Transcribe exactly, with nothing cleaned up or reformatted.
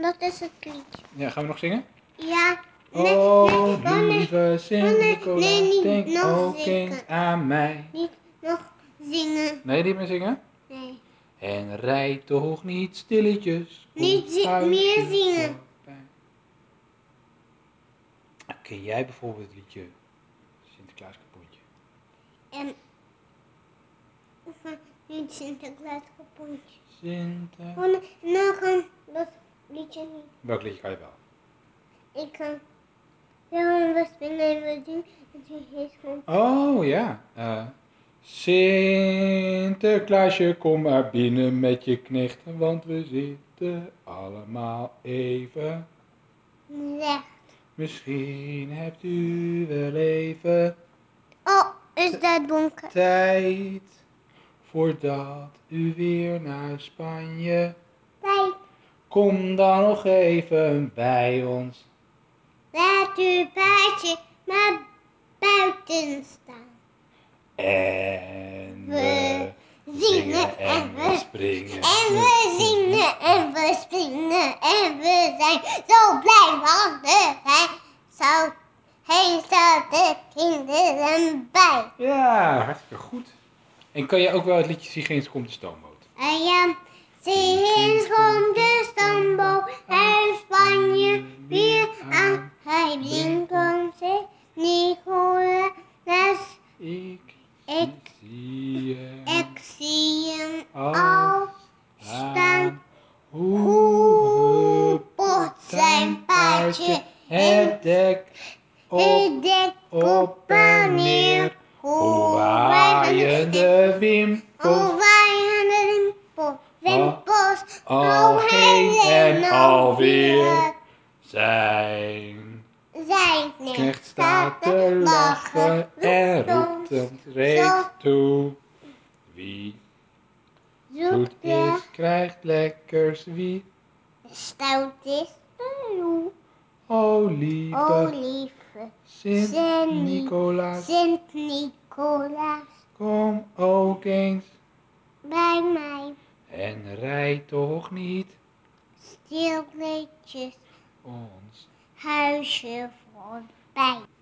Dat is het liedje. Ja, gaan we nog zingen? Ja. Nee, Oh, nee, lieve Sint-Nicolaas, nee, niet denk nog ook zingen. eens aan mij. Niet nog zingen. Nee, niet meer zingen? Nee. En rijd toch niet stilletjes. Niet zi meer zingen. Voorbij. Ken jij bijvoorbeeld het liedje Sinterklaas kapoentje? En niet Sinterklaas kapoentje. Sinter... Oh, nog een, dat liedje niet. Welk liedje kan je wel? Ik kan heel we springen we doen. Het is gewoon. Oh ja. Uh, Sinterklaasje, kom maar binnen met je knechten, want we zitten allemaal even. Ja. Misschien hebt u wel even. Oh, is dat donker? Tijd voordat u weer naar Spanje. Tijd. Kom dan nog even bij ons. Laat uw paardje maar buiten staan. En We we zingen en we springen. En we zingen en we springen en we zijn zo blij, want we zijn zo heen staat de kinderen bij. Ja, hartstikke goed. En kan je ook wel het liedje Sigins komt de stoomboot? En ja, Sigins komt de stoomboot uit Spanje weer aan. Hij blinkt om zich Nicolaas. Ik, Ik, zie hem ik zie hem al al staan. staan. Hoe Pot zijn paardje het dek op, dek op en neer. Hoe waaien de wimpels Hoe waaien de wimpels, wimpels al heen en alweer. Zijn Zijn knecht staat te lachen en roept ons reeds toe. Wie zoet is, krijgt lekkers, wie stout is de roe. O lieve, O lieve Sint-Nicolaas, Sint-Nicolaas, kom ook eens bij mij. en rijd toch niet Stilletjes ons huisje voorbij.